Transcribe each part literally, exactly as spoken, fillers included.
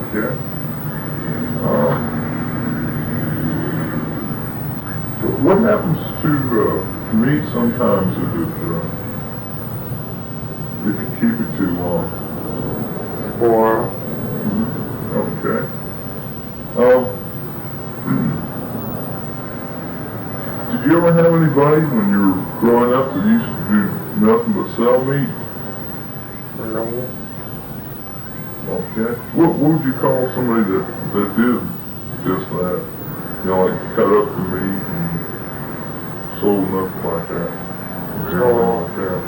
Okay. Uh, so what happens to uh, meat sometimes if it uh, if you keep it too long? Spoil. Mm-hmm. Okay. Um, did you ever have anybody when you were growing up that used to do nothing but sell meat? No. Okay. What, what would you call somebody that, that did just that? You know, like cut up the meat and sold nothing like that. Or anything like that.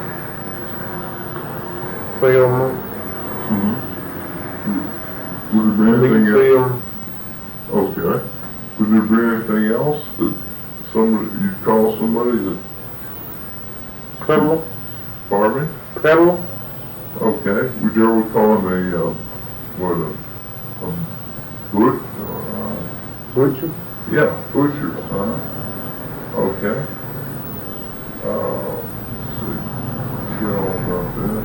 Film. Mm-hmm. Would there be anything else? Film. Okay. Would there be anything else that somebody, you'd call somebody that... Criminal. Pardon me? Criminal. Okay. Would you ever call him a, uh, what, a, a but, uh, Butcher. yeah, butcher, uh-huh. Okay. Uh, let's see. Forget all about that.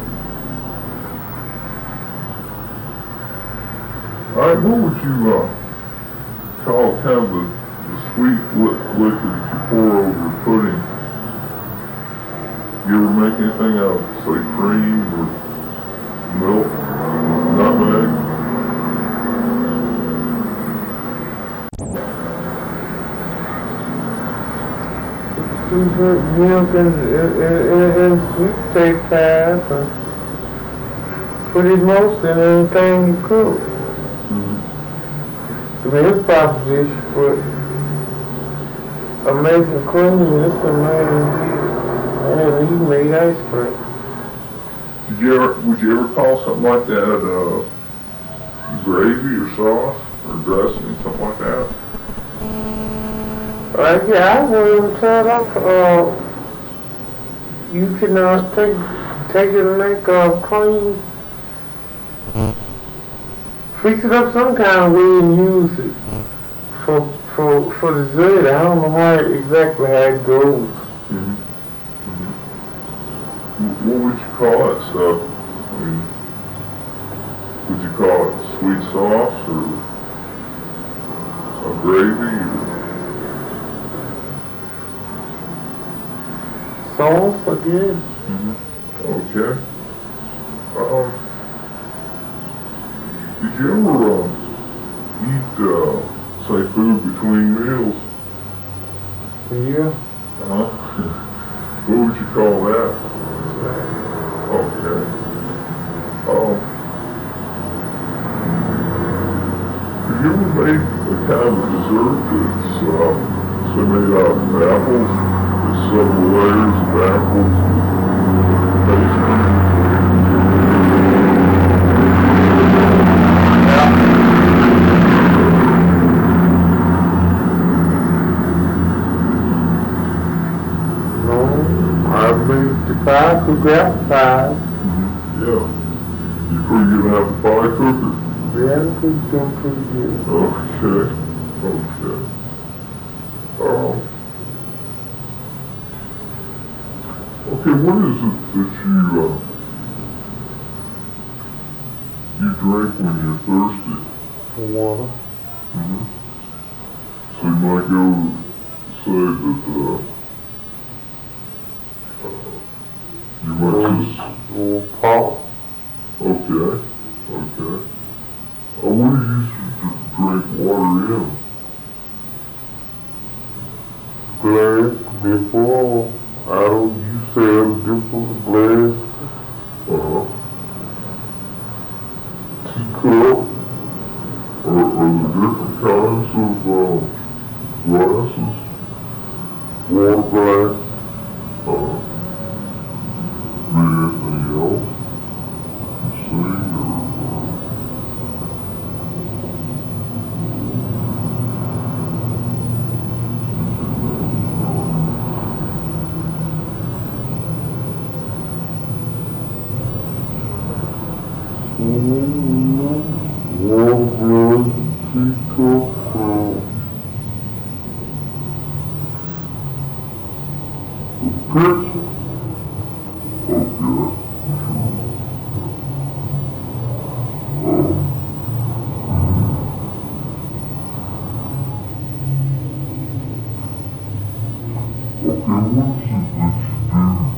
All right, what would you, uh, call kind of the, the sweet li- liquid that you pour over the pudding? You ever make anything out of, say, cream or milk, nutmeg? Milk and, and, and, and sweet take half and pretty most in anything you cook. Mm-hmm. I mean, his proposition for American cream is the man and he made ice cream. Did you ever, would you ever call something like that, uh, gravy or sauce or dressing, something like that? Uh, yeah, I wouldn't tell them, uh, you can, uh, take, take it and make, uh, cream. Fix it up some kind of way and use it for, for, for dessert. I don't know how, exactly how it goes. Mm-hmm. Mm-hmm. What would you call that stuff? I mean, would you call it sweet sauce or a gravy? Or Sauce, I guess. mm-hmm. Okay. Um, did you ever uh, eat, uh, say, food between meals? Yeah. Uh-huh. What would you call that? Okay. Um, have you ever made a kind of dessert that's, uh, say, made out of apples? There's several layers of apples and pastry. No, I made the pie, cook out pie. Mm-hmm. Yeah. You pretty good at a pie cooker? Yeah, I cook them pretty good. Okay. Okay. Um, okay, what is it that you, uh, you drink when you're thirsty? Water. Mm-hmm. So you might go say that, uh, uh you might just... Or pop. Okay. Okay. Uh, what do you usually dr- drink water in? Glass, dipper, I don't use sell dipper, glass, Uh-huh. teacup. Are, are there different kinds of, uh, glasses? Water glass. Uh, be anything else? You see, or, uh, Mm-hmm. Water glass, teacup, uh, picture. okay. what is it that you do?